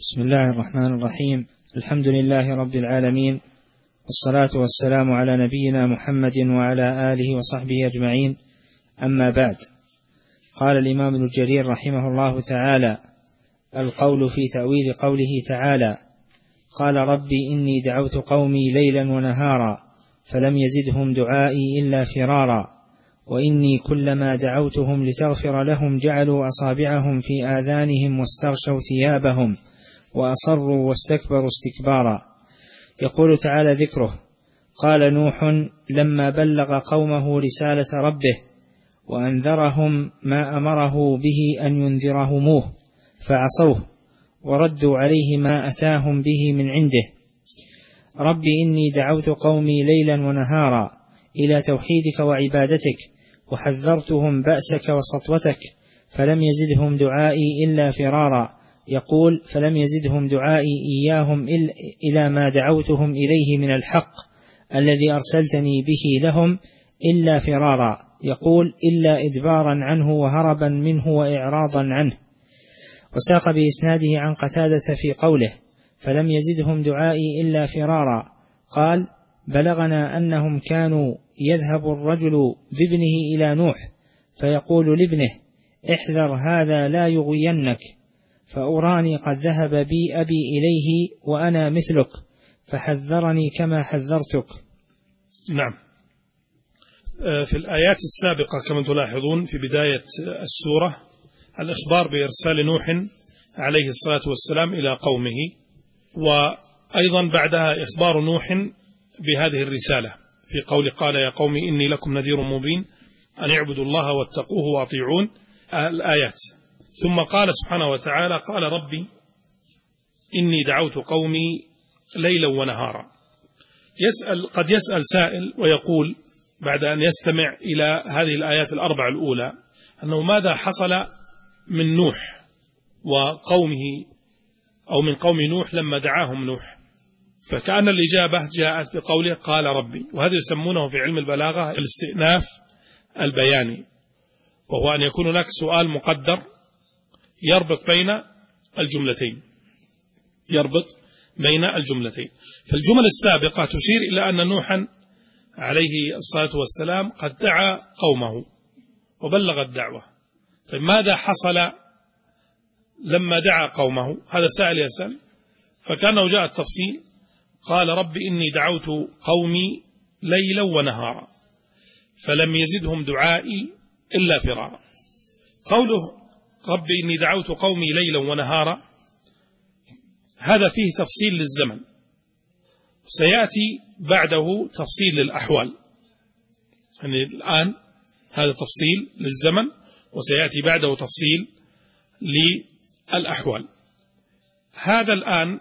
بسم الله الرحمن الرحيم. الحمد لله رب العالمين، والصلاة والسلام على نبينا محمد وعلى آله وصحبه أجمعين. أما بعد، قال الإمام ابن جرير رحمه الله تعالى: القول في تأويل قوله تعالى: قال ربي إني دعوت قومي ليلا ونهارا فلم يزدهم دعائي إلا فرارا، وإني كلما دعوتهم لتغفر لهم جعلوا أصابعهم في آذانهم واستغشوا ثيابهم وأصروا واستكبروا استكبارا. يقول تعالى ذكره: قال نوح لما بلغ قومه رسالة ربه وأنذرهم ما أمره به أن ينذرهموه فعصوه وردوا عليه ما أتاهم به من عنده: رب إني دعوت قومي ليلا ونهارا إلى توحيدك وعبادتك، وحذرتهم بأسك وسطوتك فلم يزدهم دعائي إلا فرارا. يقول: فلم يزدهم دعائي إياهم إلى ما دعوتهم إليه من الحق الذي أرسلتني به لهم إلا فرارا. يقول: إلا إدبارا عنه وهربا منه وإعراضا عنه. وساق بإسناده عن قتادة في قوله: فلم يزدهم دعائي إلا فرارا، قال: بلغنا أنهم كانوا يذهب الرجل بابنه إلى نوح فيقول لابنه: احذر هذا لا يغوينك، فأراني قد ذهب بي أبي إليه وأنا مثلك، فحذرني كما حذرتك. نعم. في الآيات السابقة كما تلاحظون في بداية السورة الإخبار بإرسال نوح عليه الصلاة والسلام إلى قومه، وأيضا بعدها إخبار نوح بهذه الرسالة في قول: قال يا قوم إني لكم نذير مبين أن اعبدوا الله واتقوه وأطيعون الآيات. ثم قال سبحانه وتعالى: قال ربي إني دعوت قومي ليلا ونهارا. قد يسأل سائل ويقول بعد أن يستمع إلى هذه الآيات الأربع الأولى أنه ماذا حصل من نوح وقومه أو من قوم نوح لما دعاهم نوح؟ فكأن الإجابة جاءت بقوله قال ربي، وهذا يسمونه في علم البلاغة الاستئناف البياني، وهو أن يكون هناك سؤال مقدر يربط بين الجملتين. فالجمل السابقة تشير إلى أن نوحا عليه الصلاة والسلام قد دعا قومه وبلغ الدعوة. طيب ماذا حصل لما دعا قومه؟ هذا سائل يسأل، فكأنه جاء التفصيل: قال رب إني دعوت قومي ليلا ونهارا فلم يزدهم دعائي إلا فرارا. قوله رب إني دعوت قومي ليلا ونهارا هذا فيه تفصيل للزمن، سيأتي بعده تفصيل للأحوال. يعني الآن هذا تفصيل للزمن وسيأتي بعده تفصيل للأحوال. هذا الآن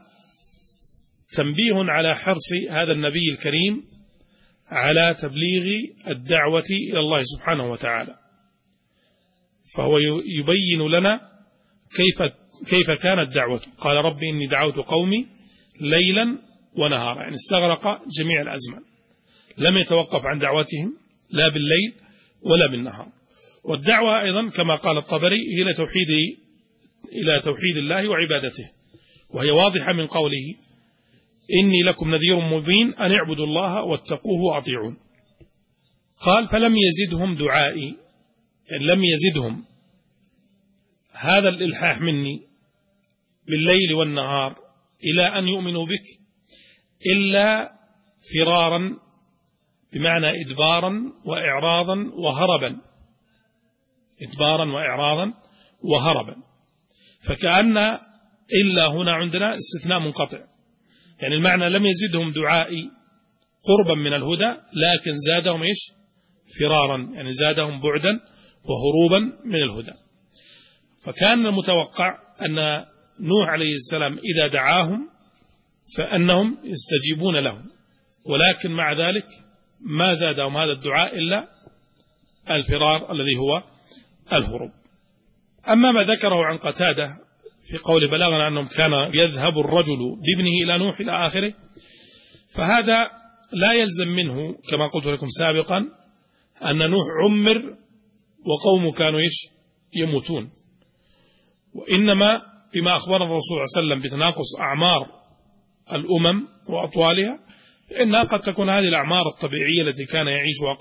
تنبيه على حرص هذا النبي الكريم على تبليغ الدعوة إلى الله سبحانه وتعالى، فهو يبين لنا كيف كانت دعوته. قال رب إني دعوت قومي ليلا ونهارا، يعني استغرق جميع الأزمان، لم يتوقف عن دعوتهم لا بالليل ولا بالنهار. والدعوة أيضا كما قال الطبري هي إلى توحيد الله وعبادته، وهي واضحة من قوله إني لكم نذير مبين أن اعبدوا الله واتقوه وأطيعون. قال فلم يزدهم دعائي، يعني لم يزدهم هذا الإلحاح مني بالليل والنهار إلى أن يؤمنوا بك إلا فرارا، بمعنى إدبارا وإعراضا وهربا، إدبارا وإعراضا وهربا. فكأن إلا هنا عندنا استثناء منقطع، يعني المعنى لم يزدهم دعائي قربا من الهدى لكن زادهم فرارا، يعني زادهم بعدا وهروبا من الهدى. فكان المتوقع أن نوح عليه السلام إذا دعاهم فأنهم يستجيبون له، ولكن مع ذلك ما زادهم هذا الدعاء إلا الفرار الذي هو الهروب. أما ما ذكره عن قتادة في قول بلغنا أنهم كان يذهب الرجل بابنه إلى نوح إلى آخره، فهذا لا يلزم منه كما قلت لكم سابقا أن نوح عمر وقومه كانوا يموتون، وإنما بما أخبر الرسول صلى الله عليه وسلم بتناقص أعمار الأمم وأطوالها، فإنها قد تكون هذه الأعمار الطبيعية التي كان يعيشها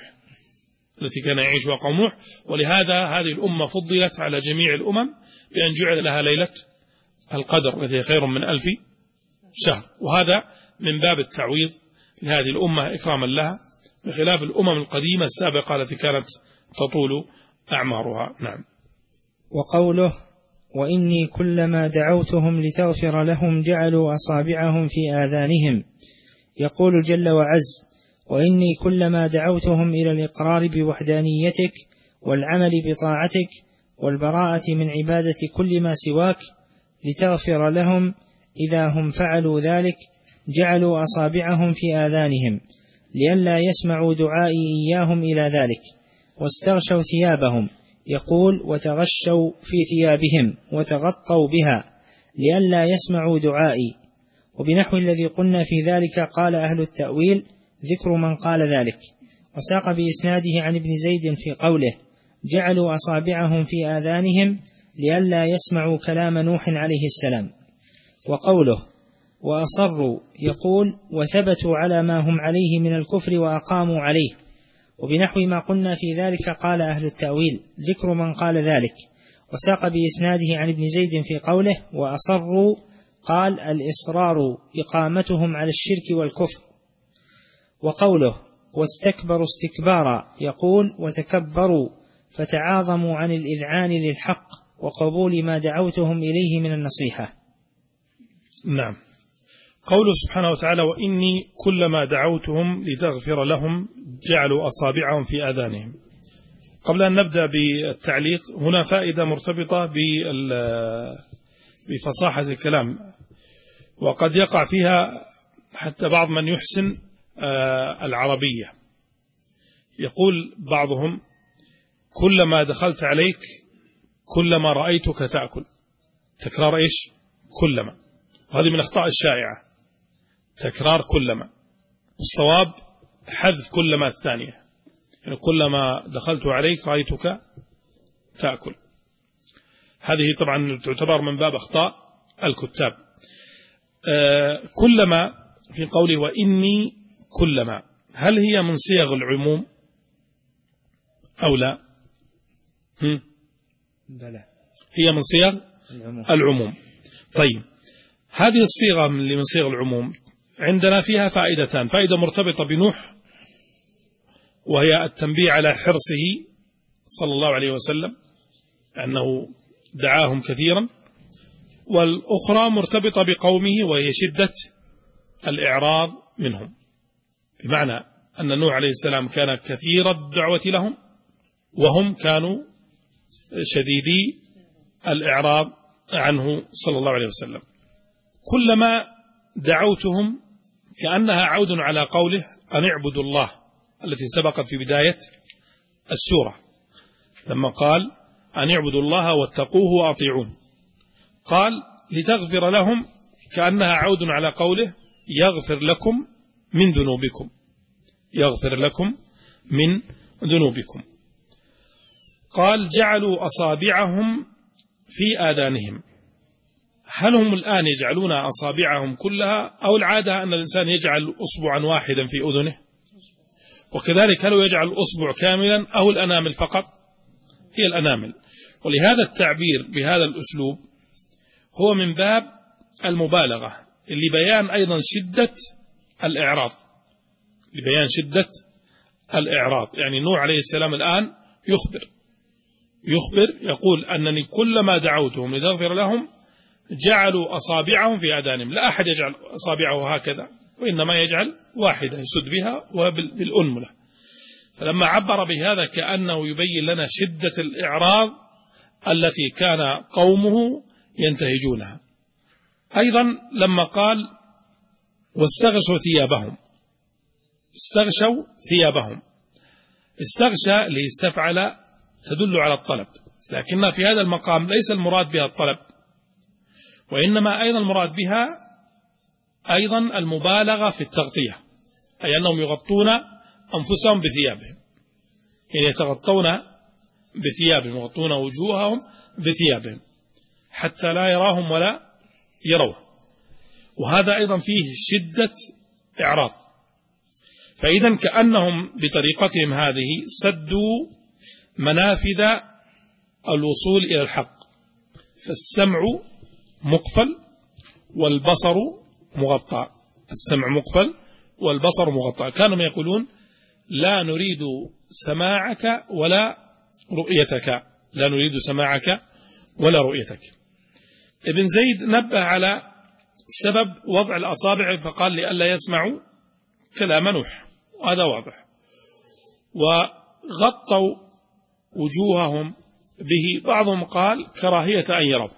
قوم نوح، ولهذا هذه الأمة فضلت على جميع الأمم بأن جعل لها ليلة القدر التي خير من 1000 شهر، وهذا من باب التعويض لهذه الأمة إكراما لها، بخلاف الأمم القديمة السابقة التي كانت تطول أعمارها. نعم. وقوله: وإني كلما دعوتهم لتغفر لهم جعلوا أصابعهم في آذانهم، يقول جل وعز: وإني كلما دعوتهم إلى الإقرار بوحدانيتك والعمل بطاعتك والبراءة من عبادة كل ما سواك لتغفر لهم، إذا هم فعلوا ذلك جعلوا أصابعهم في آذانهم لئلا يسمعوا دعائي إياهم إلى ذلك، واستغشوا ثيابهم، يقول: وتغشوا في ثيابهم وتغطوا بها لئلا يسمعوا دعائي. وبنحو الذي قلنا في ذلك قال أهل التأويل: ذكر من قال ذلك. وساق بإسناده عن ابن زيد في قوله: جعلوا أصابعهم في آذانهم لئلا يسمعوا كلام نوح عليه السلام. وقوله: وأصروا، يقول: وثبتوا على ما هم عليه من الكفر وأقاموا عليه. وبنحو ما قلنا في ذلك قال أهل التأويل: ذكر من قال ذلك. وساق بإسناده عن ابن زيد في قوله: وأصروا، قال: الإصرار إقامتهم على الشرك والكفر. وقوله: واستكبروا استكبارا، يقول: وتكبروا فتعاظموا عن الإذعان للحق وقبول ما دعوتهم إليه من النصيحة. نعم. قوله سبحانه وتعالى: وإني كلما دعوتهم لتغفر لهم جعلوا أصابعهم في آذانهم. قبل أن نبدأ بالتعليق، هنا فائدة مرتبطة بفصاحة الكلام، وقد يقع فيها حتى بعض من يحسن العربية. يقول بعضهم: كلما دخلت عليك كلما رأيتك تأكل. تكرار إيش؟ كلما. وهذه من الأخطاء الشائعة، تكرار كلما. الصواب حذف كلما الثانية، يعني كلما دخلت عليك رأيتك تأكل. هذه طبعا تعتبر من باب أخطاء الكتاب. كلما في قوله وإني كلما، هل هي من صيغ العموم أو لا؟ بلى، هي من صيغ العموم. طيب، هذه الصيغة من صيغ العموم عندنا فيها فائدتان: فائدة مرتبطة بنوح وهي التنبيه على حرصه صلى الله عليه وسلم أنه دعاهم كثيرا، والأخرى مرتبطة بقومه وهي شدة الإعراض منهم، بمعنى أن نوح عليه السلام كان كثير الدعوة لهم وهم كانوا شديدي الإعراض عنه صلى الله عليه وسلم. كلما دعوتهم كأنها عود على قوله أن اعبدوا الله التي سبقت في بداية السورة، لما قال أن اعبدوا الله واتقوه وأطيعون، قال لتغفر لهم كأنها عود على قوله يغفر لكم من ذنوبكم، يغفر لكم من ذنوبكم. قال جعلوا أصابعهم في آذانهم. هل هم الآن يجعلون أصابعهم كلها، أو العادة أن الإنسان يجعل أصبعا واحدا في أذنه؟ وكذلك هل يجعل الأصبع كاملا أو الأنامل فقط؟ هي الأنامل. ولهذا التعبير بهذا الأسلوب هو من باب المبالغة لبيان أيضا شدة الإعراض، لبيان شدة الإعراض. يعني نوح عليه السلام الآن يخبر يقول أنني كلما دعوتهم لتغفر لهم جعلوا أصابعهم في آذانهم. لا أحد يجعل أصابعه هكذا، وإنما يجعل واحدة يسد بها وبالأنملة. فلما عبر بهذا كأنه يبين لنا شدة الإعراض التي كان قومه ينتهجونها. أيضا لما قال واستغشوا ثيابهم، استغشوا ثيابهم، استغشى ليستفعل تدل على الطلب، لكن في هذا المقام ليس المراد بها الطلب، وإنما أيضا المراد بها أيضا المبالغة في التغطية، أي أنهم يغطون أنفسهم بثيابهم، يعني يتغطون بثيابهم، يغطون وجوههم بثيابهم. حتى لا يراهم ولا يروه، وهذا أيضا فيه شدة إعراض. فإذا كأنهم بطريقتهم هذه سدوا منافذ الوصول إلى الحق، فالسمع مقفل والبصر مغطى، السمع مقفل والبصر مغطى. كانوا يقولون لا نريد سماعك ولا رؤيتك، لا نريد سماعك ولا رؤيتك. ابن زيد نبه على سبب وضع الأصابع فقال لئلا يسمعوا كلام نوح، وهذا واضح. وغطوا وجوههم به، بعضهم قال كراهية أن يروا،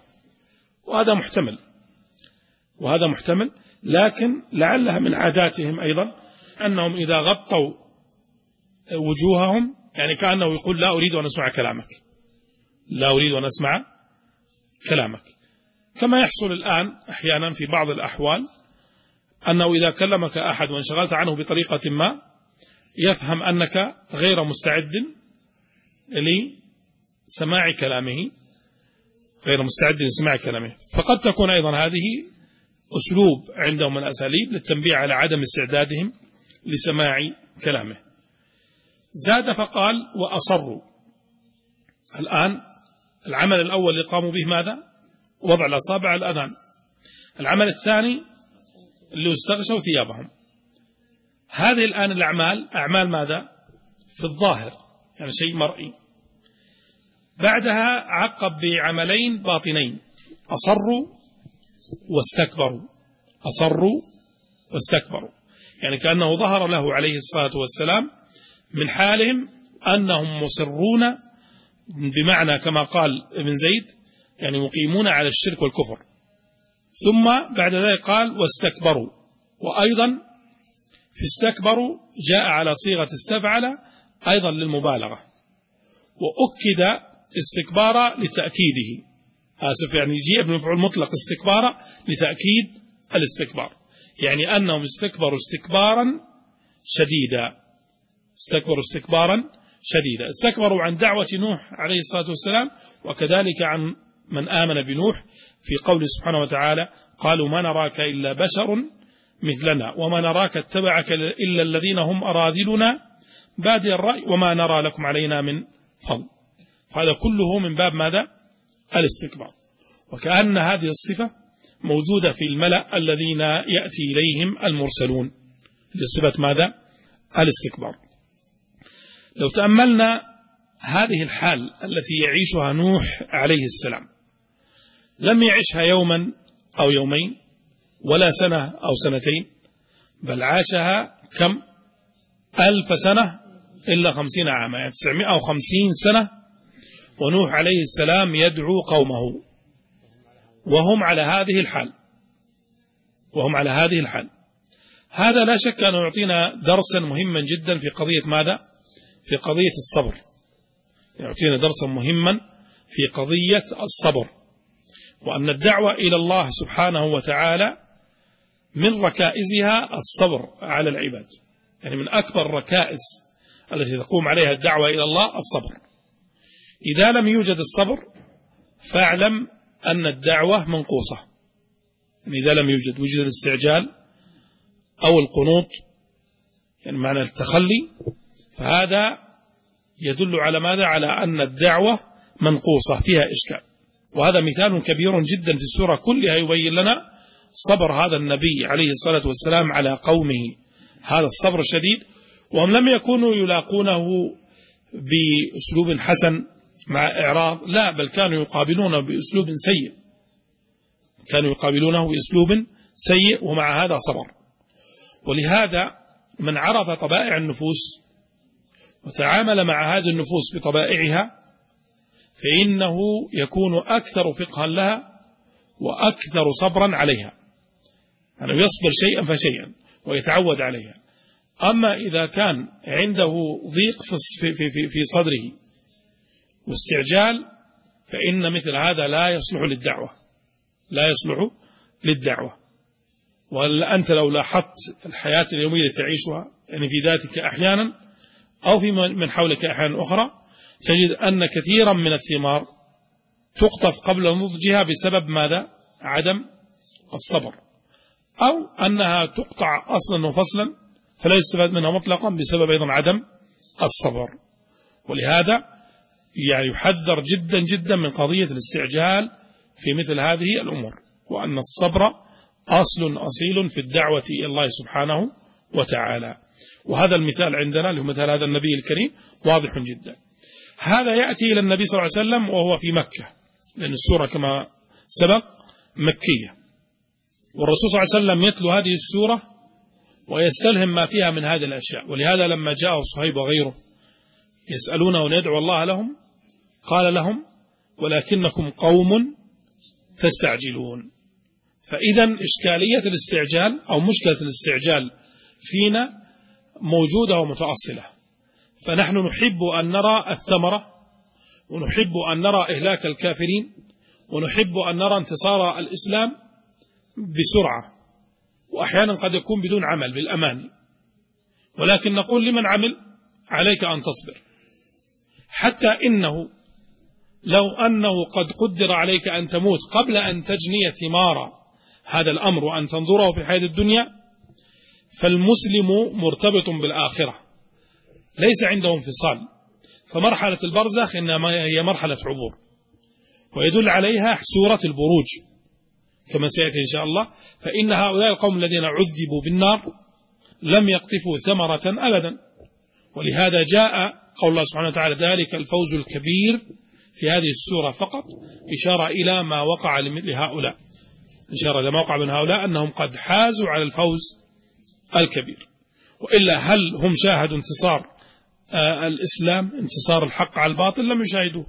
وهذا محتمل، لكن لعلها من عاداتهم أيضا أنهم إذا غطوا وجوههم يعني كأنه يقول لا أريد أن أسمع كلامك، لا أريد أن أسمع كلامك. كما يحصل الآن أحيانا في بعض الأحوال أنه إذا كلمك أحد وانشغلت عنه بطريقة ما يفهم أنك غير مستعد لسماع كلامه، فقد تكون أيضا هذه أسلوب عندهم من الأساليب للتنبيه على عدم استعدادهم لسماع كلامه. زاد فقال وأصروا. الآن العمل الأول اللي قاموا به ماذا؟ وضع الأصابع على الأذان. العمل الثاني اللي استغشوا ثيابهم. هذه الآن الأعمال أعمال ماذا؟ في الظاهر، يعني شيء مرئي. بعدها عقب بعملين باطنين، أصروا واستكبروا، يعني كأنه ظهر له عليه الصلاة والسلام من حالهم أنهم مصرون، بمعنى كما قال ابن زيد يعني مقيمون على الشرك والكفر. ثم بعد ذلك قال واستكبروا، وأيضا في استكبروا جاء على صيغة استفعل أيضا للمبالغة، وأكد استكبارا لتأكيده، يعني جيء بالمفعول مطلق استكبارا لتأكيد الاستكبار، يعني أنهم استكبروا استكبارا شديدا. استكبروا عن دعوة نوح عليه الصلاة والسلام، وكذلك عن من آمن بنوح في قوله سبحانه وتعالى قالوا ما نراك إلا بشر مثلنا وما نراك اتبعك إلا الذين هم أراذلنا بادي الرأي وما نرى لكم علينا من فضل. فهذا كله من باب ماذا؟ الاستكبار. وكأن هذه الصفة موجودة في الملأ الذين يأتي إليهم المرسلون لصفة ماذا؟ الاستكبار. لو تأملنا هذه الحال التي يعيشها نوح عليه السلام، لم يعيشها يوما أو يومين ولا سنة أو سنتين، بل عاشها كم 1000 سنة إلا 50 عاما، يعني 950 سنة، ونوح عليه السلام يدعو قومه وهم على هذه الحال. هذا لا شك أنه يعطينا درسا مهما جدا في قضية ماذا؟ في قضية الصبر. يعطينا درسا مهما في قضية الصبر، وأن الدعوة إلى الله سبحانه وتعالى من ركائزها الصبر على العباد، يعني من أكبر الركائز التي تقوم عليها الدعوة إلى الله الصبر. إذا لم يوجد الصبر فاعلم أن الدعوة منقوصة، يعني إذا لم يوجد الاستعجال أو القنوط، يعني معنى التخلي، فهذا يدل على ماذا؟ على أن الدعوة منقوصة فيها إشكال. وهذا مثال كبير جدا في السورة كلها يبين لنا صبر هذا النبي عليه الصلاة والسلام على قومه، هذا الصبر الشديد، وهم لم يكونوا يلاقونه بأسلوب حسن مع إعراض، لا، بل كانوا يقابلونه بأسلوب سيء، ومع هذا صبر. ولهذا من عرف طبائع النفوس وتعامل مع هذه النفوس بطبائعها فإنه يكون أكثر فقها لها وأكثر صبرا عليها، يعني يصبر شيئا فشيئا ويتعود عليها. أما إذا كان عنده ضيق في صدره واستعجال فإن مثل هذا لا يصلح للدعوة. وأنت لو لاحظت الحياة اليومية التي تعيشها، يعني في ذاتك أحيانا أو في من حولك أحيانا أخرى، تجد أن كثيرا من الثمار تقطف قبل نضجها بسبب ماذا؟ عدم الصبر، أو أنها تقطع أصلا وفصلا فلا يستفاد منها مطلقا بسبب أيضا عدم الصبر. ولهذا يعني يحذر جدا جدا من قضية الاستعجال في مثل هذه الأمور، وأن الصبر أصل أصيل في الدعوة إلى الله سبحانه وتعالى. وهذا المثال عندنا اللي هو مثال هذا النبي الكريم واضح جدا. هذا يأتي إلى النبي صلى الله عليه وسلم وهو في مكة، لأن السورة كما سبق مكية، والرسول صلى الله عليه وسلم يتلو هذه السورة ويستلهم ما فيها من هذه الأشياء. ولهذا لما جاء صهيب وغيره يسألونه وندعو الله لهم قال لهم: ولكنكم قوم تستعجلون. فإذا إشكالية الاستعجال أو مشكلة الاستعجال فينا موجودة ومتأصلة، فنحن نحب أن نرى الثمرة، ونحب أن نرى إهلاك الكافرين، ونحب أن نرى انتصار الإسلام بسرعة، وأحيانا قد يكون بدون عمل بالأمان، ولكن نقول لمن عمل: عليك أن تصبر، حتى إنه لو أنه قد قدر عليك أن تموت قبل أن تجني ثمار هذا الأمر وأن تنظره في الحياة الدنيا، فالمسلم مرتبط بالآخرة، ليس عنده انفصال. فمرحلة البرزخ إنما هي مرحلة عبور، ويدل عليها سورة البروج كما سيأتي إن شاء الله. فإن هؤلاء القوم الذين عذبوا بالنار لم يقطفوا ثمرة أبدا، ولهذا جاء قول الله سبحانه وتعالى: ذلك الفوز الكبير في هذه السورة فقط، إشارة إلى ما وقع لمثل هؤلاء، إشارة إلى ما وقع من هؤلاء أنهم قد حازوا على الفوز الكبير. وإلا هل هم شاهدوا انتصار الإسلام، انتصار الحق على الباطل؟ لم يشاهدوه.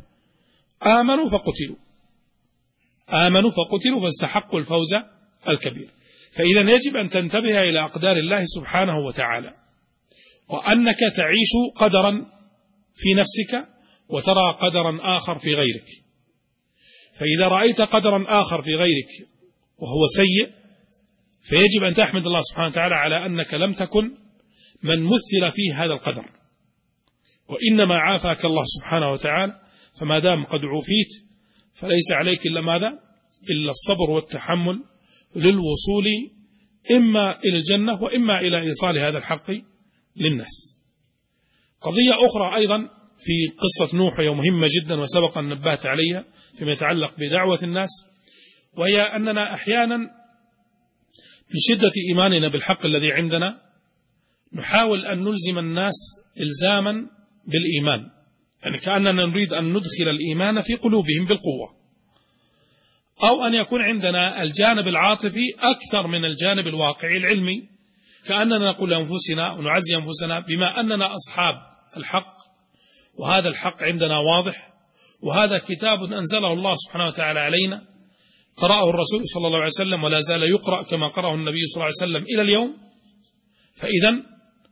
آمنوا فقتلوا فاستحقوا الفوز الكبير. فإذا يجب أن تنتبه إلى أقدار الله سبحانه وتعالى، وأنك تعيش قدرا في نفسك وترى قدرا آخر في غيرك. فإذا رأيت قدرا آخر في غيرك وهو سيء فيجب أن تحمد الله سبحانه وتعالى على أنك لم تكن من مثل فيه هذا القدر، وإنما عافاك الله سبحانه وتعالى. فما دام قد عوفيت فليس عليك إلا ماذا؟ إلا الصبر والتحمل للوصول إما إلى الجنة وإما إلى إيصال هذا الحق للناس. قضية أخرى أيضا في قصة نوح وهي مهمة جدا وسبق أن نبهت عليها فيما يتعلق بدعوة الناس، وهي أننا أحيانا من شدة إيماننا بالحق الذي عندنا نحاول أن نلزم الناس إلزاما بالإيمان، يعني كأننا نريد أن ندخل الإيمان في قلوبهم بالقوة، أو أن يكون عندنا الجانب العاطفي أكثر من الجانب الواقعي العلمي، كأننا نقول لأنفسنا ونعزي أنفسنا بما أننا أصحاب الحق، وهذا الحق عندنا واضح، وهذا كتاب أنزله الله سبحانه وتعالى علينا، قرأه الرسول صلى الله عليه وسلم ولا زال يقرأ كما قرأه النبي صلى الله عليه وسلم إلى اليوم. فإذا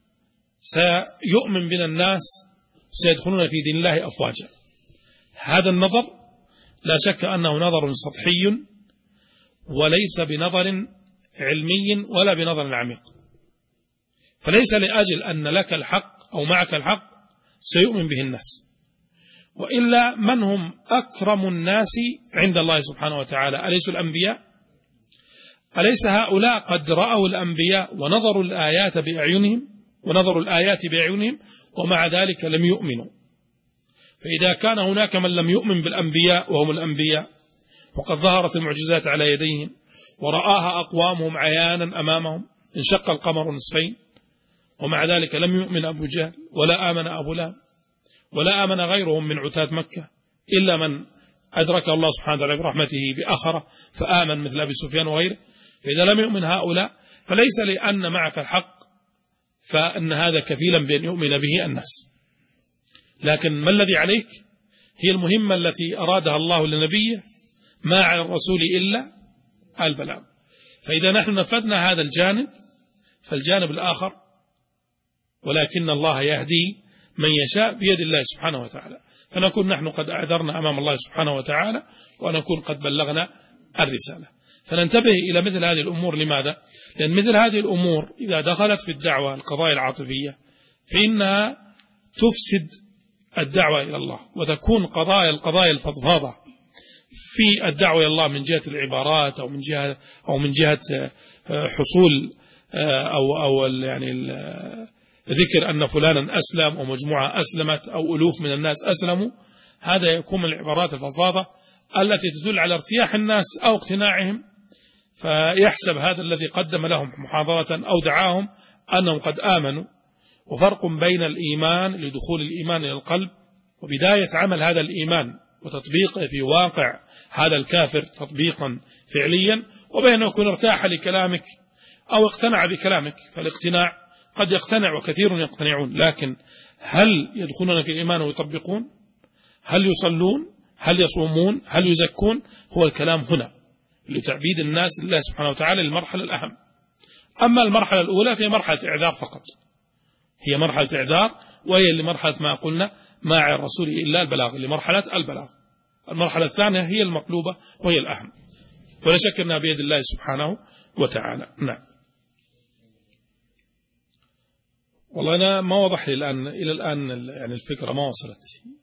سيؤمن بنا الناس، سيدخلون في دين الله أفواجا. هذا النظر لا شك أنه نظر سطحي وليس بنظر علمي ولا بنظر عميق، فليس لأجل أن لك الحق أو معك الحق سيؤمن به الناس، وإلا من هم أكرم الناس عند الله سبحانه وتعالى؟ أليس الأنبياء؟ أليس هؤلاء قد رأوا الأنبياء ونظروا الآيات بأعينهم ومع ذلك لم يؤمنوا؟ فإذا كان هناك من لم يؤمن بالأنبياء وهم الأنبياء وقد ظهرت المعجزات على يديهم ورآها أقوامهم عيانا أمامهم، انشق القمر نصفين، ومع ذلك لم يؤمن أبو جهل ولا آمن أبو لهب ولا آمن غيرهم من عتاة مكة، إلا من أدرك الله سبحانه وتعالى برحمته بأخرة فآمن مثل أبي سفيان وغيره. فإذا لم يؤمن هؤلاء فليس لأن معك الحق فأن هذا كفيلا بأن يؤمن به الناس، لكن ما الذي عليك؟ هي المهمة التي أرادها الله لنبيه، ما على الرسول إلا البلاغ. فإذا نحن نفذنا هذا الجانب فالجانب الآخر، ولكن الله يهدي من يشاء بيد الله سبحانه وتعالى، فنكون نحن قد أعذرنا أمام الله سبحانه وتعالى ونكون قد بلغنا الرسالة. فننتبه إلى مثل هذه الأمور. لماذا؟ لأن مثل هذه الأمور إذا دخلت في الدعوة القضايا العاطفية فإنها تفسد الدعوة إلى الله، وتكون القضايا الفضفاضة في الدعوة إلى الله من جهة العبارات أو من جهة حصول أو يعني ذكر أن فلانا أسلم أو مجموعة أسلمت أو ألوف من الناس أسلموا، هذا يكون من العبارات الفضفاضة التي تدل على ارتياح الناس أو اقتناعهم، فيحسب هذا الذي قدم لهم محاضرة أو دعاهم أنهم قد آمنوا. وفرق بين الإيمان لدخول الإيمان إلى القلب وبداية عمل هذا الإيمان وتطبيقه في واقع هذا الكافر تطبيقا فعليا، وبين يكون ارتاح لكلامك أو اقتنع بكلامك. فالاقتناع قد يقتنع وكثير يقتنعون، لكن هل يدخلون في الإيمان ويطبقون؟ هل يصلون؟ هل يصومون؟ هل يزكون؟ هو الكلام هنا لتعبيد الناس لله سبحانه وتعالى للمرحلة الأهم. أما المرحلة الأولى فهي مرحلة إعذار فقط، هي مرحلة إعذار، وهي لمرحلة ما قلنا ما على الرسول إلا البلاغ، لمرحلة البلاغ. المرحلة الثانية هي المطلوبة وهي الأهم، ولا شك أنها بيد الله سبحانه وتعالى. نعم. والله أنا ما وضح لي إلى الآن يعني الفكرة ما وصلت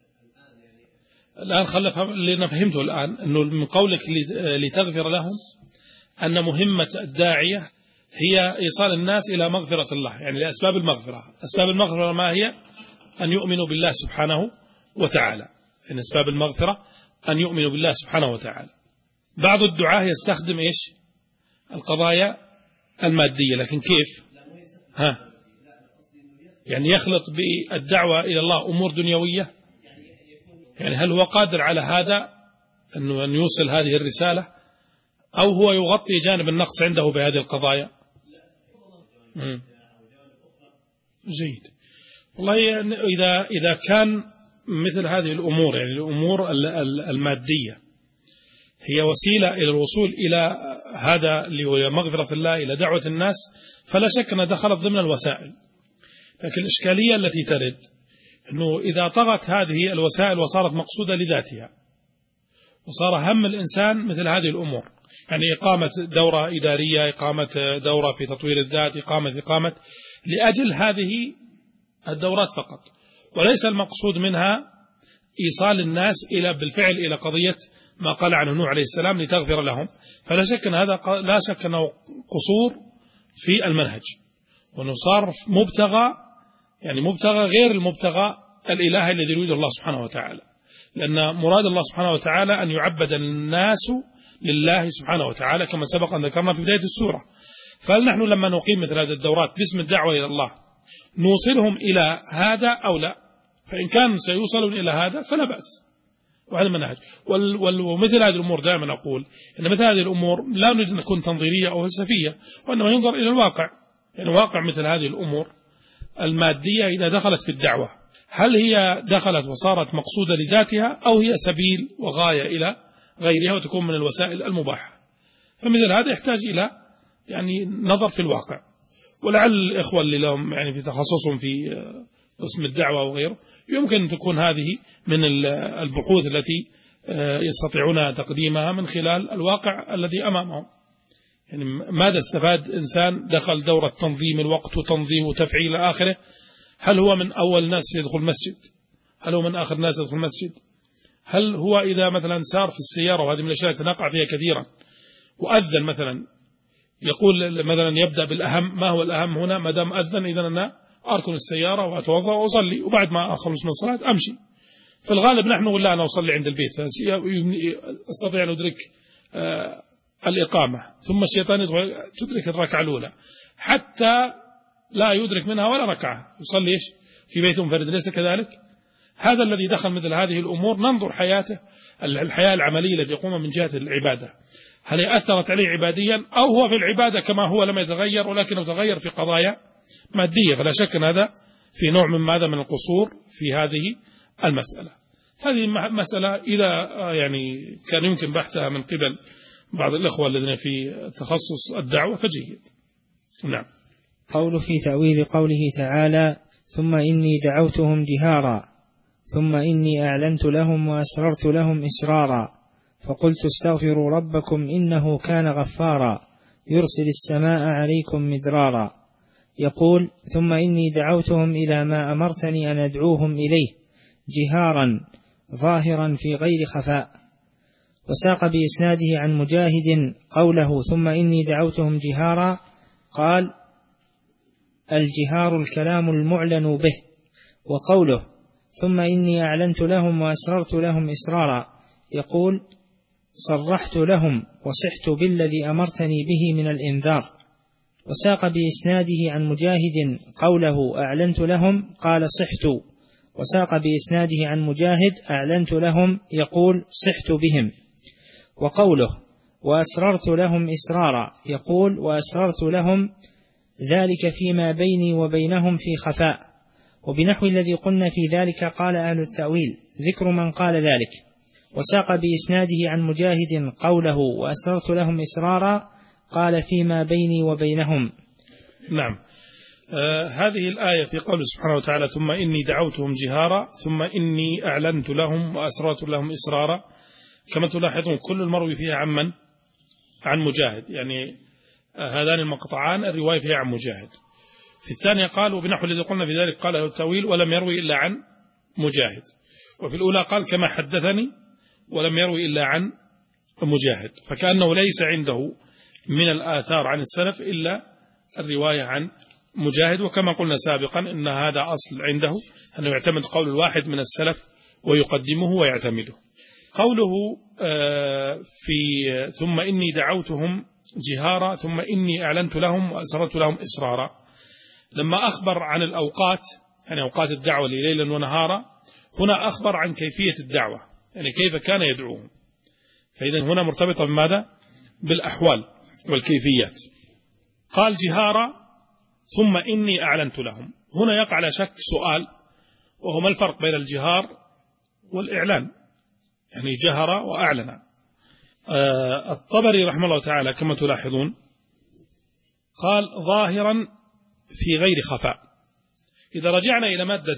الآن. اللي أنا فهمته الآن أنه من قولك لتغفر لهم أن مهمة الداعية هي إيصال الناس إلى مغفرة الله، يعني لأسباب المغفرة. أسباب المغفرة ما هي؟ أن يؤمنوا بالله سبحانه وتعالى. إن أسباب المغفرة أن يؤمنوا بالله سبحانه وتعالى. بعض الدعاة يستخدم إيش؟ القضايا المادية، لكن كيف؟ يعني يخلط بالدعوة إلى الله أمور دنيوية. يعني هل هو قادر على هذا أن يوصل هذه الرسالة، أو هو يغطي جانب النقص عنده بهذه القضايا؟ جيد. والله إذا كان مثل هذه الأمور، يعني الأمور المادية هي وسيلة إلى الوصول إلى هذا لمغفرة الله، إلى دعوة الناس، فلا شك أنها دخلت ضمن الوسائل. لكن الإشكالية التي ترد أنه إذا طغت هذه الوسائل وصارت مقصودة لذاتها، وصار هم الإنسان مثل هذه الأمور، يعني إقامة دورة إدارية، إقامة دورة في تطوير الذات، إقامة لأجل هذه الدورات فقط، وليس المقصود منها إيصال الناس بالفعل إلى قضية ما قال عنه نوح عليه السلام لتغفر لهم. فلا شك أن هذا لا شك أنه قصور في المنهج، وأنه صار مبتغى، يعني مبتغى غير المبتغى الإلهي الذي يريده الله سبحانه وتعالى، لأن مراد الله سبحانه وتعالى أن يعبد الناس لله سبحانه وتعالى كما سبق أن ذكرنا في بداية السورة. فهل نحن لما نقيم مثل هذه الدورات باسم الدعوة إلى الله نوصلهم إلى هذا أو لا؟ فإن كان سيوصلون إلى هذا فلا بأس، وهذا منهج. ومثل هذه الأمور دائما أقول إن مثل هذه الأمور لا نريد أن تكون تنظيرية أو فلسفية، وإنما ينظر إلى الواقع. يعني واقع مثل هذه الأمور المادية إذا دخلت في الدعوة، هل هي دخلت وصارت مقصودة لذاتها، أو هي سبيل وغاية إلى غيرها وتكون من الوسائل المباحة؟ فمثل هذا يحتاج إلى يعني نظر في الواقع. ولعل الإخوة اللي لهم يعني في تخصصهم في قسم الدعوة وغيره يمكن أن تكون هذه من البحوث التي يستطيعون تقديمها من خلال الواقع الذي أمامهم. يعني ماذا استفاد إنسان دخل دورة تنظيم الوقت وتنظيم وتفعيل آخره؟ هل هو من أول ناس يدخل المسجد؟ هل هو من آخر ناس يدخل المسجد؟ هل هو إذا مثلا سار في السيارة، وهذه من الأشياء التي نقع فيها كثيرا، وأذن مثلا يقول مثلا يبدأ بالأهم؟ ما هو الأهم هنا؟ ما دام أذن إذن أنا أركن السيارة وأتوضأ وأصلي، وبعد ما أخلص من الصلاة أمشي. في الغالب نحن نقول لا أنا أصلي عند البيت، أستطيع أن أدرك الإقامة، ثم الشيطان تدرك الركعة الأولى حتى لا يدرك منها ولا ركعة، يصلي إيش في بيت منفرد. ليس كذلك؟ هذا الذي دخل مثل هذه الأمور ننظر حياته، الحياة العملية التي يقوم من جهة العبادة، هل هي أثرت عليه عباديا، أو هو في العبادة كما هو لم يتغير ولكنه تغير في قضايا مادية؟ فلا شك أن هذا في نوع من ماذا من القصور في هذه المسألة. هذه مسألة إذا يعني كان يمكن بحثها من قبل بعض الأخوة الذين في تخصص الدعوة فجيد. نعم. قول في تأويل قوله تعالى ثم إني دعوتهم جهارا، ثم إني أعلنت لهم وأسررت لهم إسرارا، فقلت استغفروا ربكم إنه كان غفارا يرسل السماء عليكم مدرارا. يقول ثم إني دعوتهم إلى ما أمرتني أن أدعوهم إليه جهارا ظاهرا في غير خفاء، وساق بإسناده عن مجاهد قوله ثم إني دعوتهم جهارا، قال الجهار الكلام المعلن به. وقوله ثم إني أعلنت لهم وأسررت لهم إسرارا، يقول صرحت لهم وصحت بالذي أمرتني به من الإنذار. وساق بإسناده عن مجاهد قوله أعلنت لهم، قال صحت. وساق بإسناده عن مجاهد أعلنت لهم، يقول صحت بهم. وقوله وأسررت لهم إسرارا، يقول وأسررت لهم ذلك فيما بيني وبينهم في خفاء. وبنحو الذي قلنا في ذلك قال أهل التأويل ذكر من قال ذلك. وساق بإسناده عن مجاهد قوله وأسررت لهم إسرارا، قال فيما بيني وبينهم. نعم. هذه الآية في قول سبحانه وتعالى ثم إني دعوتهم جهارا ثم إني أعلنت لهم وأسررت لهم إسرارا، كما تلاحظون كل المروي فيها عن من؟ عن مجاهد، يعني هذان المقطعان الرواية فيها عن مجاهد. في الثانية قال وبنحو الذي قلنا في ذلك قال التأويل ولم يروي إلا عن مجاهد. وفي الأولى قال كما حدثني ولم يروي إلا عن مجاهد، فكأنه ليس عنده من الآثار عن السلف إلا الرواية عن مجاهد. وكما قلنا سابقا إن هذا أصل عنده أنه يعتمد قول الواحد من السلف ويقدمه ويعتمده. قوله في ثم إني دعوتهم جهارا ثم إني أعلنت لهم وأسررت لهم إسرارا، لما أخبر عن الأوقات يعني أوقات الدعوة ليلا ونهارا، هنا أخبر عن كيفية الدعوة، يعني كيف كان يدعوهم. فإذا هنا مرتبطة بماذا؟ بالأحوال والكيفيات. قال جهارا ثم إني أعلنت لهم، هنا يقع على شك سؤال، وهو ما الفرق بين الجهار والإعلان؟ يعني جهر وأعلن. الطبري رحمه الله تعالى كما تلاحظون قال ظاهرا في غير خفاء. إذا رجعنا إلى مادة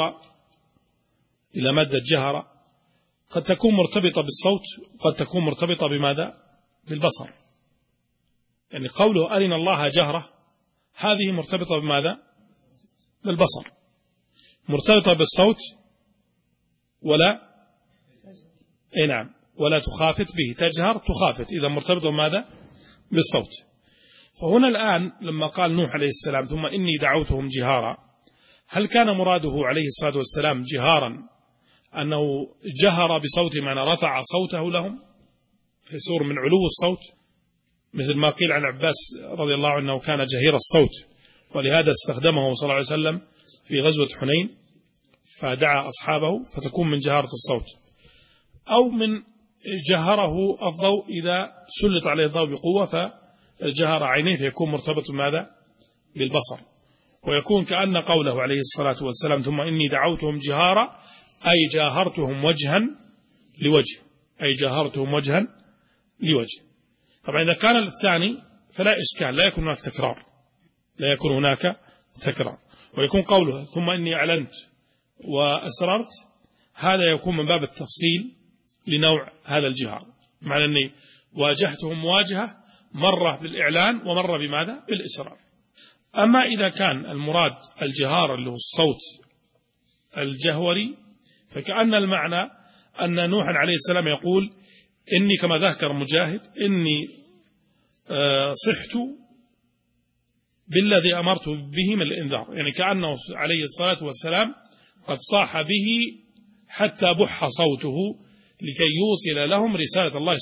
جهر قد تكون مرتبطة بالصوت وقد تكون مرتبطة بماذا؟ بالبصر. يعني قوله أرنا الله جهرة هذه مرتبطة بماذا؟ بالبصر. مرتبطة بالصوت ولا نعم ولا تخافت به، تجهر تخافت، إذا مرتبطة بماذا؟ بالصوت. فهنا الآن لما قال نوح عليه السلام ثم إني دعوتهم جهارا، هل كان مراده عليه الصلاة والسلام جهارا أنه جهر بصوته معنى رفع صوته لهم في سور من علو الصوت، مثل ما قيل عن عباس رضي الله عنه كان جهير الصوت ولهذا استخدمه صلى الله عليه وسلم في غزوة حنين فدعا أصحابه فتكون من جهارة الصوت، أو من جهره الضوء إذا سلط عليه الضوء بقوة فجهر عينيه فيكون مرتبط بماذا؟ بالبصر. ويكون كأن قوله عليه الصلاة والسلام ثم إني دعوتهم جهارا أي جاهرتهم وجها لوجه، أي جاهرتهم وجها لوجه. طبعا إذا كان الثاني فلا إشكال، لا يكون هناك تكرار. ويكون قوله ثم إني أعلنت وأسررت هذا يكون من باب التفصيل لنوع هذا الجهار، معنى أني واجهتهم مواجهة مرة بالإعلان ومرة بماذا؟ بالإسرار. أما إذا كان المراد الجهار اللي هو الصوت الجهوري فكأن المعنى أن نوح عليه السلام يقول إني كما ذكر مجاهد إني صحت بالذي أمرت به من الإنذار، يعني كأنه عليه الصلاة والسلام قد صاح به حتى بح صوته لكي يوصل لهم رسالة الله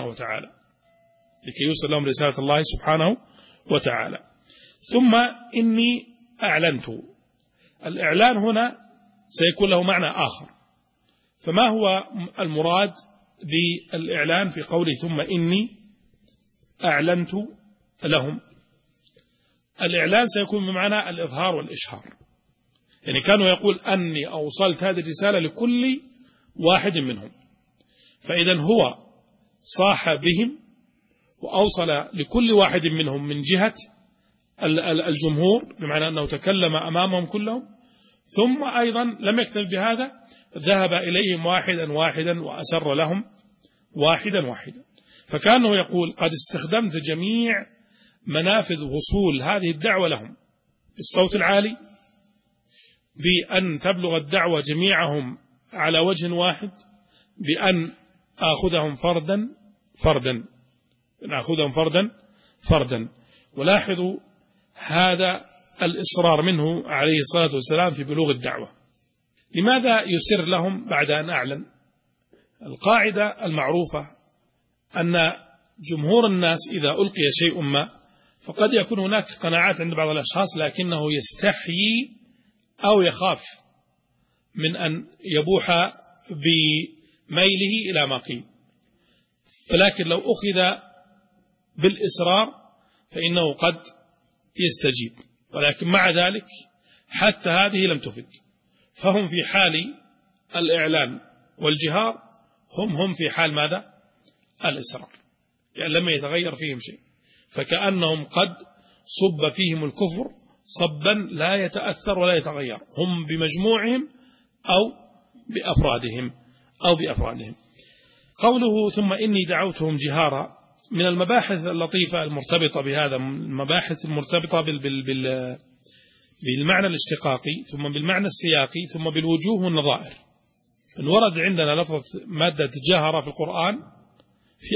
سبحانه وتعالى. ثم إني أعلنت، الإعلان هنا سيكون له معنى آخر. فما هو المراد بالإعلان في قوله ثم إني أعلنت لهم؟ الإعلان سيكون بمعنى الإظهار والإشهار، يعني كانوا يقول أني أوصلت هذه الرسالة لكل واحد منهم، فإذا هو صاح بهم وأوصل لكل واحد منهم من جهة الجمهور، بمعنى أنه تكلم أمامهم كلهم، ثم أيضا لم يكتف بهذا ذهب إليهم واحدا وأسر لهم واحدا. فكانه يقول قد استخدمت جميع منافذ وصول هذه الدعوة لهم بالصوت العالي، بأن تبلغ الدعوة جميعهم على وجه واحد، بأن آخذهم فردا فردا، نأخذهم فردا فردا. ولاحظوا هذا الإصرار منه عليه الصلاة والسلام في بلوغ الدعوة. لماذا يسر لهم بعد أن أعلن؟ القاعدة المعروفة أن جمهور الناس إذا ألقي شيء ما فقد يكون هناك قناعات عند بعض الأشخاص، لكنه يستحيي أو يخاف من أن يبوح بميله إلى ما قيل. فلكن لو أخذ بالإصرار فإنه قد يستجيب، ولكن مع ذلك حتى هذه لم تفد، فهم في حال الإعلان والجهار هم في حال ماذا؟ الإصرار، يعني لم يتغير فيهم شيء، فكأنهم قد صب فيهم الكفر صبا لا يتأثر ولا يتغير، هم بمجموعهم أو بأفرادهم. قوله ثم إني دعوتهم جهارا، من المباحث اللطيفة المرتبطة بهذا، المباحث المرتبطة بالمعنى الاشتقاقي ثم بالمعنى السياقي ثم بالوجوه والنظائر. إن ورد عندنا لفظة مادة جهر في القرآن في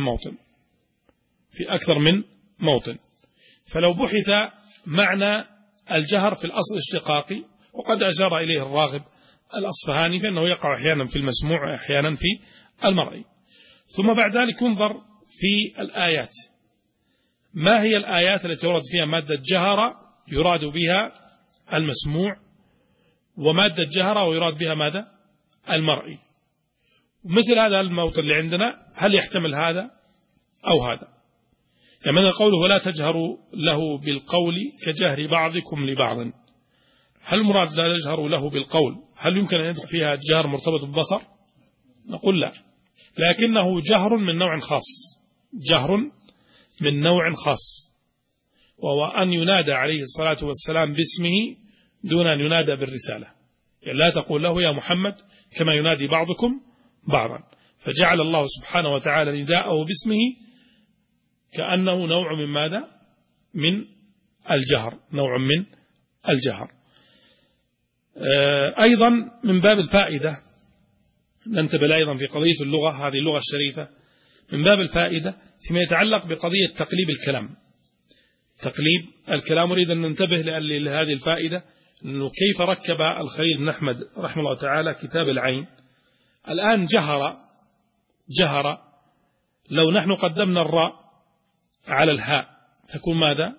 أكثر من موطن، فلو بحث معنى الجهر في الأصل الاشتقاقي، وقد أشار إليه الراغب الأصفهاني فإنه يقع أحيانا في المسموع وأحيانا في المرئي. ثم بعد ذلك ينظر في الآيات، ما هي الآيات التي ورد فيها مادة جهر يراد بها المسموع، ومادة جهر ويراد بها ماذا؟ المرئي. مثل هذا الموطن اللي عندنا هل يحتمل هذا أو هذا؟ يعني من قوله ولا تجهروا له بالقول كجهر بعضكم لبعض، هل المراد لا يجهروا له بالقول؟ هل يمكن أن يدخل فيها جهر مرتبط بالبصر؟ نقول لا، لكنه جهر من نوع خاص، جهر من نوع خاص، وهو أن ينادى عليه الصلاة والسلام باسمه دون أن ينادى بالرسالة، يعني لا تقول له يا محمد كما ينادي بعضكم بعضا، فجعل الله سبحانه وتعالى نداءه باسمه كأنه نوع من ماذا؟ من الجهر، نوع من الجهر. أيضا من باب الفائدة ننتبه أيضا في قضية اللغة، هذه اللغة الشريفة، من باب الفائدة فيما يتعلق بقضية تقليب الكلام. أريد أن ننتبه لهذه الفائدة، أنه كيف ركب الخليل بن أحمد رحمه الله تعالى كتاب العين. الآن جهر لو نحن قدمنا الراء على الهاء تكون ماذا؟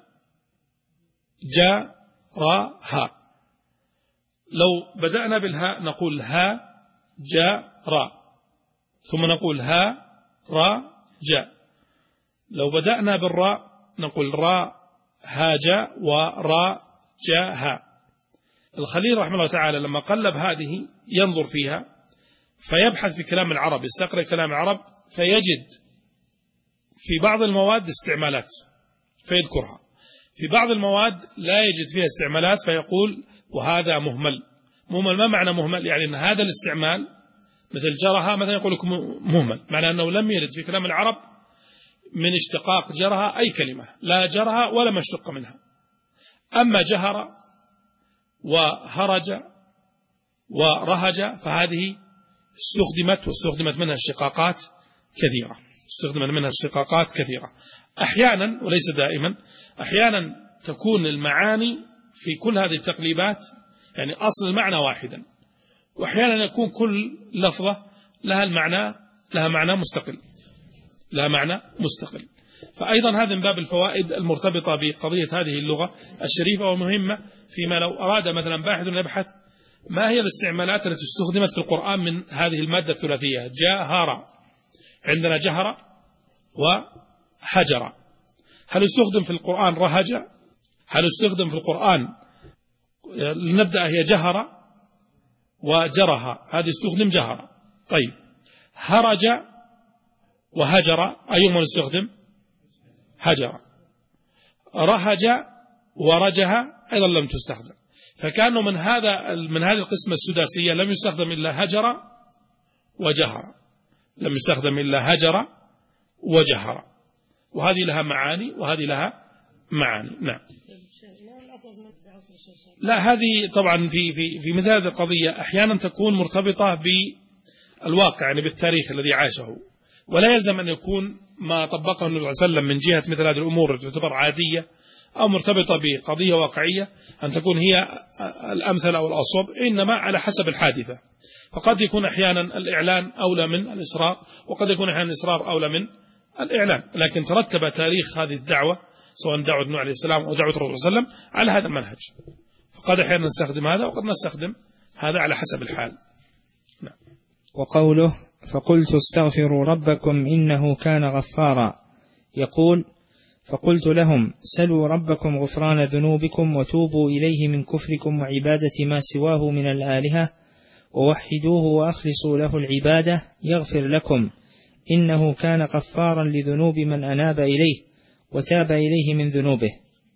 جا-را-ها. لو بدأنا بالهاء نقول ها جا-را، ثم نقول ها را جا. لو بدأنا بالراء نقول را ها جا ورا جا ها. الخليل رحمه الله تعالى لما قلب هذه ينظر فيها فيبحث في كلام العرب، يستقرأ كلام العرب فيجد في بعض المواد استعمالات فيذكرها، في بعض المواد لا يجد فيها استعمالات فيقول وهذا مهمل. ما معنى مهمل؟ يعني أن هذا الاستعمال مثل جرها مثلا يقول لكم مهمل، معنى أنه لم يرد في كلام العرب من اشتقاق جرها أي كلمة، لا جرها ولا ما اشتق منها. أما جهر وهرج ورهج فهذه واستخدمت منها اشتقاقات كثيرة، أحيانا وليس دائما، أحيانا تكون المعاني في كل هذه التقليبات يعني أصل المعنى واحدا، وأحيانا يكون كل لفظة لها معنى مستقل. فأيضا هذا من باب الفوائد المرتبطة بقضية هذه اللغة الشريفة ومهمة، فيما لو أراد مثلا باحث يبحث ما هي الاستعمالات التي استخدمت في القرآن من هذه المادة الثلاثية جاهر. عندنا جهر وحجر، هل استخدم في القرآن رهج؟ هل استخدم في القرآن لنبدأ هي جهر وجرها، هذه استخدم جهر. طيب هرج وهجر أيهما استخدم؟ هجر. رهج ورجها أيضا لم تستخدم، فكانوا من هذه القسمة السداسية لم يستخدم إلا هجر وجهر، وهذه لها معاني وهذه لها معاني. نعم. لا، هذه طبعا في مثل هذه القضية أحيانا تكون مرتبطة الواقع يعني بالتاريخ الذي عاشه، ولا يلزم أن يكون ما طبقه النبي صلى الله عليه وسلم من جهة مثل هذه الأمور تعتبر عادية أو مرتبطة بقضية واقعية أن تكون هي الأمثل أو الأصوب، إنما على حسب الحادثة. فقد يكون أحيانا الإعلان أولى من الإصرار، وقد يكون أحيانا الإصرار أولى من الإعلان، لكن ترتب تاريخ هذه الدعوة سواء دعوة نوح عليه السلام أو دعوة الرسول صلى الله عليه وسلم على هذا المنهج، فقد أحيانا نستخدم هذا وقد نستخدم هذا على حسب الحال. نعم. وقوله فقلت استغفروا ربكم إنه كان غفارا، يقول فقلت لهم سلوا ربكم غفران ذنوبكم وتوبوا إليه من كفركم وعبادة ما سواه من الآلهة ووحدوه وأخلصوا له العبادة يغفر لكم إنه كان غفارا لذنوب من أناب إليه وتاب إليه من ذنوبه.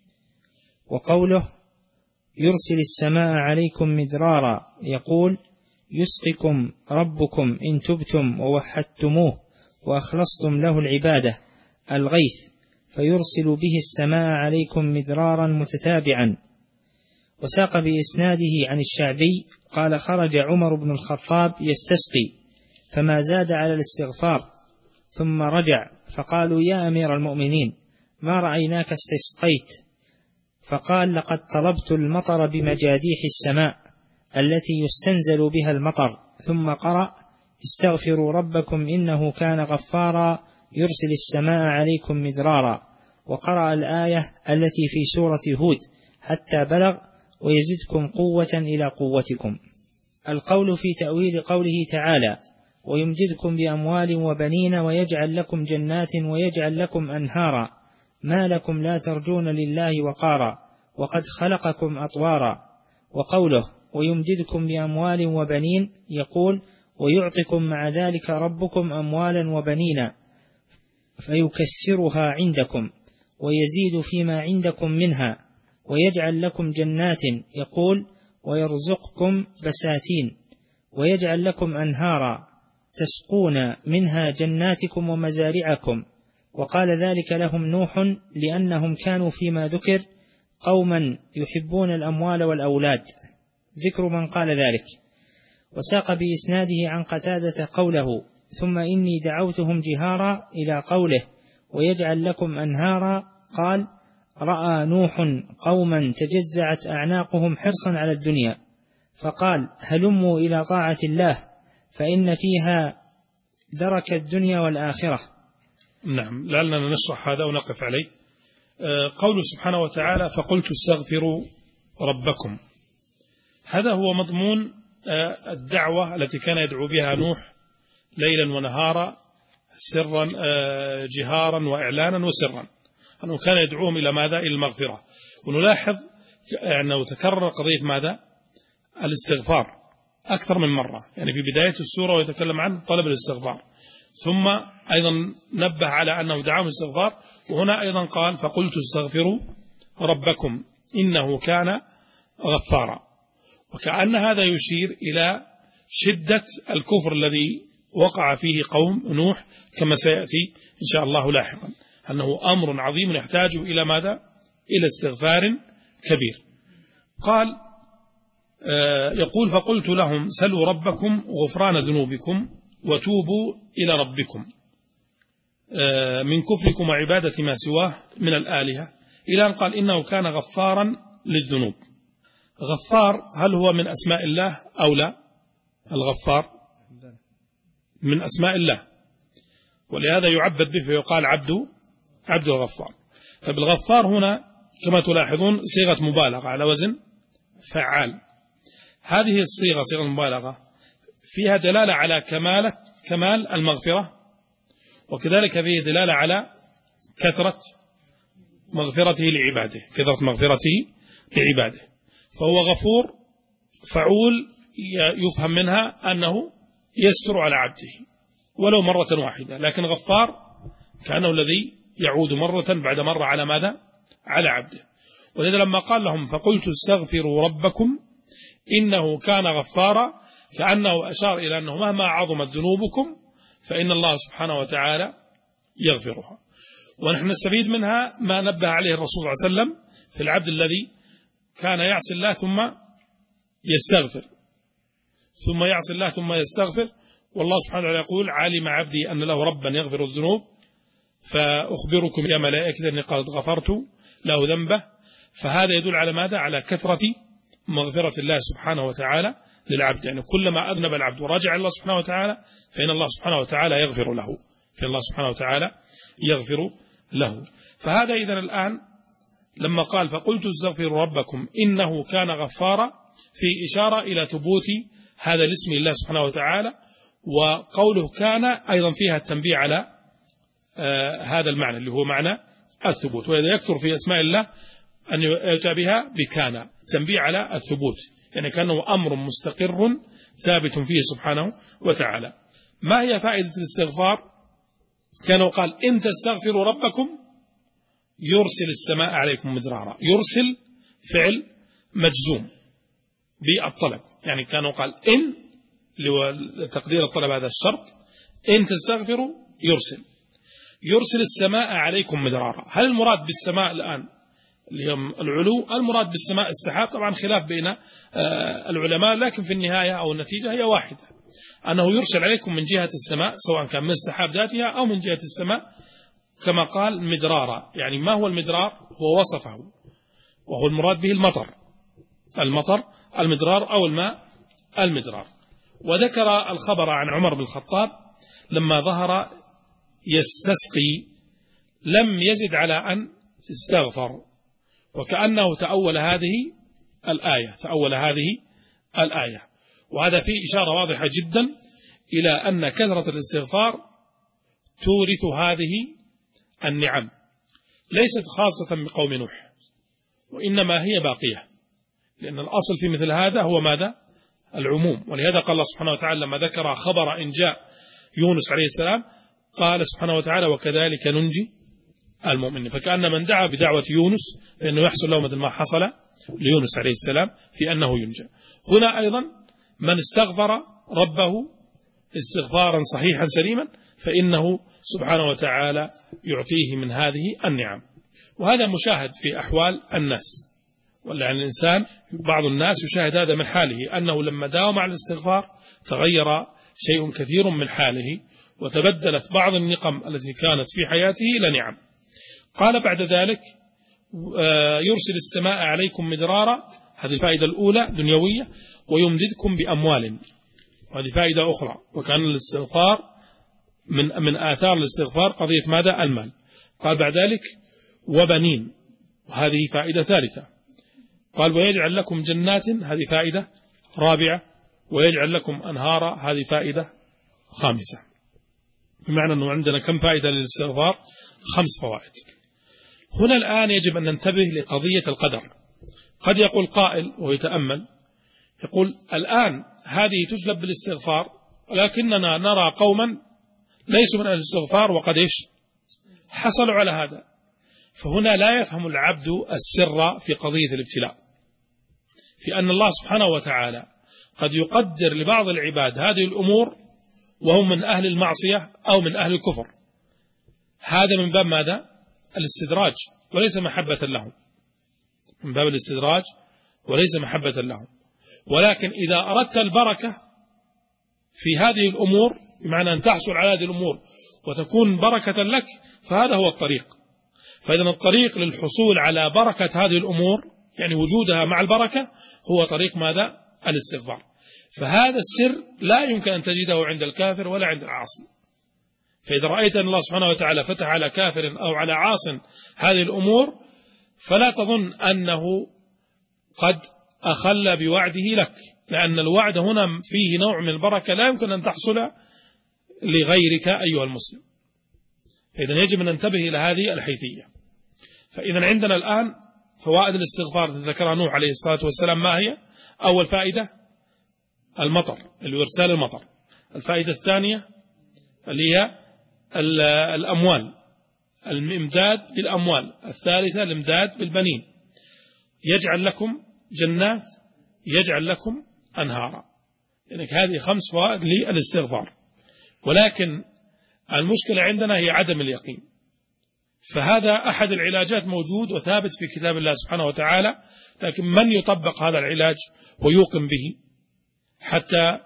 وقوله يرسل السماء عليكم مدرارا، يقول يسقكم ربكم إن تبتم ووحدتموه وأخلصتم له العبادة الغيث، فيرسل به السماء عليكم مدرارا متتابعا. وساق بإسناده عن الشعبي قال خرج عمر بن الخطاب يستسقي فما زاد على الاستغفار، ثم رجع فقالوا يا أمير المؤمنين ما رأيناك استسقيت، فقال لقد طلبت المطر بمجاديح السماء التي يستنزل بها المطر، ثم قرأ استغفروا ربكم إنه كان غفارا يرسل السماء عليكم مدرارا، وقرأ الآية التي في سورة هود حتى بلغ ويزدكم قوة إلى قوتكم. القول في تأويل قوله تعالى ويمددكم بأموال وبنين ويجعل لكم جنات ويجعل لكم أنهارا ما لكم لا ترجون لله وقارا وقد خلقكم أطوارا. وقوله ويمددكم بأموال وبنين يقول ويعطكم مع ذلك ربكم أموالا وبنين فيكثرها عندكم ويزيد فيما عندكم منها ويجعل لكم جنات يقول ويرزقكم بساتين ويجعل لكم أنهارا تسقون منها جناتكم ومزارعكم. وقال ذلك لهم نوح لأنهم كانوا فيما ذكر قوما يحبون الأموال والأولاد، ذكر من قال ذلك. وساق بإسناده عن قتادة قوله ثم إني دعوتهم جهارا إلى قوله ويجعل لكم أنهارا، قال رأى نوح قوما تجزعت أعناقهم حرصا على الدنيا فقال هلموا إلى طاعة الله فإن فيها درك الدنيا والآخرة. نعم، لعلنا نشرح هذا ونقف عليه. قوله سبحانه وتعالى فقلت استغفروا ربكم، هذا هو مضمون الدعوة التي كان يدعو بها نوح ليلا ونهارا سرا جهارا وإعلانا وسرا، أنه كان يدعوهم إلى ماذا؟ إلى المغفرة. ونلاحظ أنه تكرر قضية ماذا؟ الاستغفار أكثر من مرة، يعني في بداية السورة ويتكلم عن طلب الاستغفار، ثم أيضا نبه على أنه دعاهم الاستغفار، وهنا أيضا قال فقلت استغفروا ربكم إنه كان غفارا، وكأن هذا يشير إلى شدة الكفر الذي وقع فيه قوم نوح كما سيأتي إن شاء الله لاحقا، أنه أمر عظيم يحتاج إلى ماذا؟ إلى استغفار كبير. قال يقول فقلت لهم سلوا ربكم غفران ذنوبكم وتوبوا إلى ربكم من كفركم وعبادة ما سواه من الآلهة، إلى أن قال إنه كان غفارا للذنوب. غفار هل هو من أسماء الله أو لا؟ الغفار من أسماء الله، ولهذا يعبد به فيقال عبد الغفار. طيب الغفار هنا كما تلاحظون صيغة مبالغة على وزن فعال. هذه الصيغة صيغة مبالغة فيها دلالة على كمال المغفرة، وكذلك فيه دلالة على كثرة مغفرته لعباده، كثرة مغفرته لعباده. فهو غفور فعول يفهم منها أنه يستر على عبده ولو مرة واحدة، لكن غفار كأنه الذي يعود مرة بعد مرة على ماذا؟ على عبده. ولذا لما قال لهم فقلت استغفروا ربكم إنه كان غفارا، كأنه أشار إلى أنه مهما عظمت ذنوبكم فإن الله سبحانه وتعالى يغفرها. ونحن نستفيد منها ما نبه عليه الرسول صلى الله عليه وسلم في العبد الذي كان يعصي الله ثم يستغفر، ثم يعصي الله ثم يستغفر، والله سبحانه وتعالى يقول علم عبدي أن له ربا يغفر الذنوب فأخبركم يا ملائكة أني قد غفرت له ذنبه. فهذا يدل على ماذا؟ على كثرة مغفرة الله سبحانه وتعالى للعبد، يعني كلما أذنب العبد ورجع الله سبحانه وتعالى فإن الله سبحانه وتعالى يغفر له، فإن الله سبحانه وتعالى يغفر له. فهذا إذن الآن لما قال فقلت استغفروا ربكم إنه كان غفارا، في إشارة إلى ثبوت هذا الاسم لله سبحانه وتعالى، وقوله كان أيضا فيها التنبيه على هذا المعنى اللي هو معنى الثبوت. وإذا يكثر في أسماء الله أن يؤتى بها بكان، تنبيه على الثبوت، يعني كأنه أمر مستقر ثابت فيه سبحانه وتعالى. ما هي فائدة الاستغفار؟ كانوا قال إن تستغفروا ربكم يرسل السماء عليكم مدرارا. يرسل فعل مجزوم بالطلب، يعني كانوا قال إن لتقدير الطلب هذا الشرط، إن تستغفروا يرسل السماء عليكم مدرارا. هل المراد بالسماء الآن اللي هي العلو؟ المراد بالسماء السحاب، طبعا خلاف بين العلماء، لكن في النهاية أو النتيجة هي واحدة، أنه يرسل عليكم من جهة السماء سواء كان من السحاب ذاتها أو من جهة السماء، كما قال مدرارا. يعني ما هو المدرار؟ هو وصفه، وهو المراد به المطر المدرار أو الماء المدرار. وذكر الخبر عن عمر بن الخطاب لما ظهر يستسقي لم يزد على أن استغفر، وكأنه تأول هذه الآية. وهذا فيه إشارة واضحة جدا إلى أن كثرة الاستغفار تورث هذه النعم، ليست خاصة بقوم نوح، وإنما هي باقية، لأن الأصل في مثل هذا هو ماذا؟ العموم. ولهذا قال الله سبحانه وتعالى لما ذكر خبر إنجاء يونس عليه السلام قال سبحانه وتعالى وكذلك ننجي المؤمنين. فكأن من دعا بدعوة يونس فإنه يحصل له مثل ما حصل ليونس عليه السلام في أنه ينجى. هنا أيضا من استغفر ربه استغفارا صحيحا سليما فإنه سبحانه وتعالى يعطيه من هذه النعم. وهذا مشاهد في أحوال الناس، ولعن الإنسان بعض الناس يشاهد هذا من حاله، أنه لما داوم على الاستغفار تغير شيء كثير من حاله، وتبدلت بعض النقم التي كانت في حياته إلى نعم. قال بعد ذلك يرسل السماء عليكم مدرارا، هذه الفائدة الأولى دنيوية، ويمددكم بأموال، وهذه فائدة أخرى. وكان الاستغفار من آثار الاستغفار قضية ماذا؟ المال. قال بعد ذلك وبنين، وهذه فائدة ثالثة. قال ويجعل لكم جنات، هذه فائدة رابعة. ويجعل لكم أنهارا، هذه فائدة خامسة. بمعنى أنه عندنا كم فائدة للاستغفار؟ 5 فوائد. هنا الآن يجب أن ننتبه لقضية القدر. قد يقول قائل ويتأمل يقول الآن هذه تجلب بالاستغفار، ولكننا نرى قوما ليسوا من أهل الاستغفار وقد حصلوا على هذا. فهنا لا يفهم العبد السر في قضية الابتلاء، في أن الله سبحانه وتعالى قد يقدر لبعض العباد هذه الأمور وهم من أهل المعصية أو من أهل الكفر. هذا من باب ماذا؟ الاستدراج، وليس محبة لهم، من باب الاستدراج وليس محبة لهم. ولكن إذا أردت البركة في هذه الأمور، بمعنى أن تحصل على هذه الأمور وتكون بركة لك، فهذا هو الطريق. فإذا الطريق للحصول على بركة هذه الأمور، يعني وجودها مع البركة، هو طريق ماذا؟ الاستغفار. فهذا السر لا يمكن أن تجده عند الكافر ولا عند العاصي. فإذا رأيت أن الله سبحانه وتعالى فتح على كافر أو على عاص هذه الأمور، فلا تظن أنه قد أخل بوعده لك، لأن الوعد هنا فيه نوع من البركة لا يمكن أن تحصل لغيرك أيها المسلم. إذن يجب أن ننتبه إلى هذه الحيثية. فإذا عندنا الآن فوائد الاستغفار ذكرها نوح عليه الصلاة والسلام. ما هي؟ أول فائدة المطر، الإرسال المطر. الفائدة الثانية اللي هي الأموال، الإمداد بالأموال. الثالثة الإمداد بالبنين. يجعل لكم جنات، يجعل لكم أنهارا. يعني هذه 5 فوائد للاستغفار. ولكن المشكلة عندنا هي عدم اليقين. فهذا أحد العلاجات موجود وثابت في كتاب الله سبحانه وتعالى، لكن من يطبق هذا العلاج ويوقن به حتى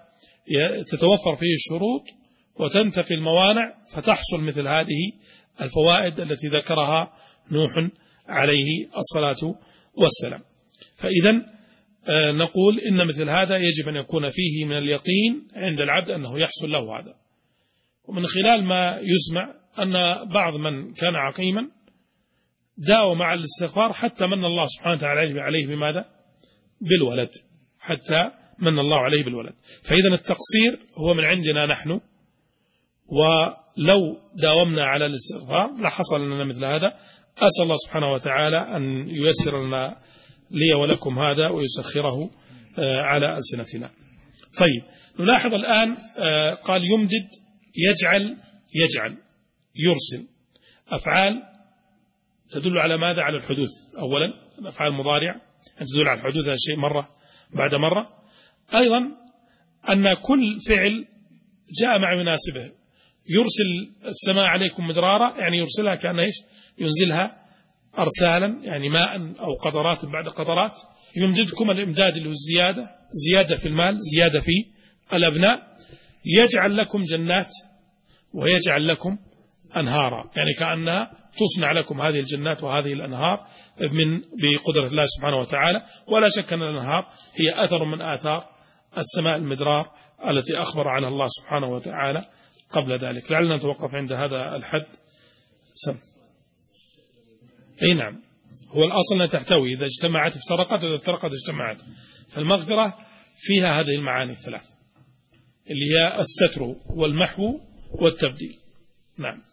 تتوفر فيه الشروط وتنتفي الموانع، فتحصل مثل هذه الفوائد التي ذكرها نوح عليه الصلاة والسلام. فإذا نقول إن مثل هذا يجب أن يكون فيه من اليقين عند العبد أنه يحصل له هذا. ومن خلال ما يسمع أن بعض من كان عقيما داوم مع الاستغفار حتى من الله سبحانه وتعالى عليه بماذا؟ بالولد، حتى من الله عليه بالولد. فإذا التقصير هو من عندنا نحن، ولو داومنا على الاستغفار لحصل لنا مثل هذا. أسأل الله سبحانه وتعالى أن ييسر لنا لي ولكم هذا ويسخره على ألسنتنا. طيب، نلاحظ الآن قال يمدد، يجعل، يرسل، أفعال تدل على ماذا؟ على الحدوث. أولا الأفعال المضارع تدل على الحدوث، هذا الشيء مرة بعد مرة. أيضا أن كل فعل جاء مع مناسبه. يرسل السماء عليكم مدرارا، يعني يرسلها كأنه إيش؟ ينزلها أرسالا، يعني ماء أو قطرات بعد قطرات. يمددكم، الإمداد اللي هو الزيادة، زيادة في المال، زيادة في الأبناء. يجعل لكم جنات ويجعل لكم أنهارا، يعني كأنها تصنع لكم هذه الجنات وهذه الأنهار بقدرة الله سبحانه وتعالى. ولا شك أن الأنهار هي أثر من آثار السماء المدرار التي أخبر عنها الله سبحانه وتعالى قبل ذلك. لعلنا نتوقف عند هذا الحد. أي نعم، هو الأصل أنها تحتوي، إذا اجتمعت افترقت وإذا افترقت اجتمعت. فالمغفرة فيها هذه المعاني الثلاث اللي هي الستر والمحو والتبديل. نعم.